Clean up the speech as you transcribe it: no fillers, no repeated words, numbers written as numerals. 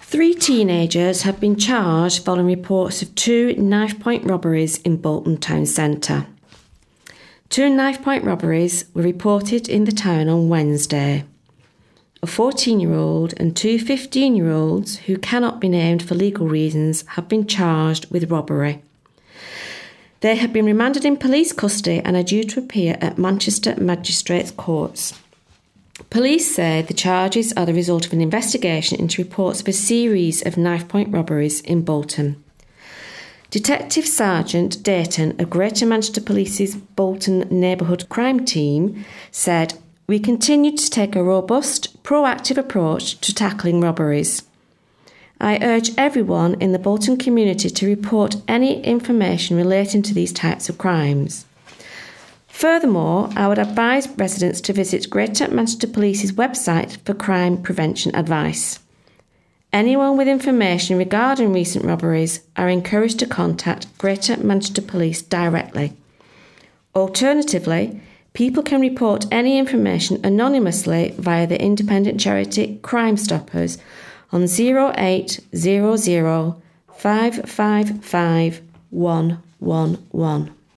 3 teenagers have been charged following reports of 2 knife-point robberies in Bolton town centre. 2 knife-point robberies were reported in the town on Wednesday. A 14-year-old and 2 15-year-olds who cannot be named for legal reasons have been charged with robbery. They have been remanded in police custody and are due to appear at Manchester Magistrates' Courts. Police say the charges are the result of an investigation into reports of a series of knife-point robberies in Bolton. Detective Sergeant Dayton of Greater Manchester Police's Bolton Neighbourhood Crime Team said, "We continue to take a robust, proactive approach to tackling robberies. I urge everyone in the Bolton community to report any information relating to these types of crimes. Furthermore, I would advise residents to visit Greater Manchester Police's website for crime prevention advice. Anyone with information regarding recent robberies are encouraged to contact Greater Manchester Police directly. Alternatively, people can report any information anonymously via the independent charity Crime Stoppers on 0800 555 111.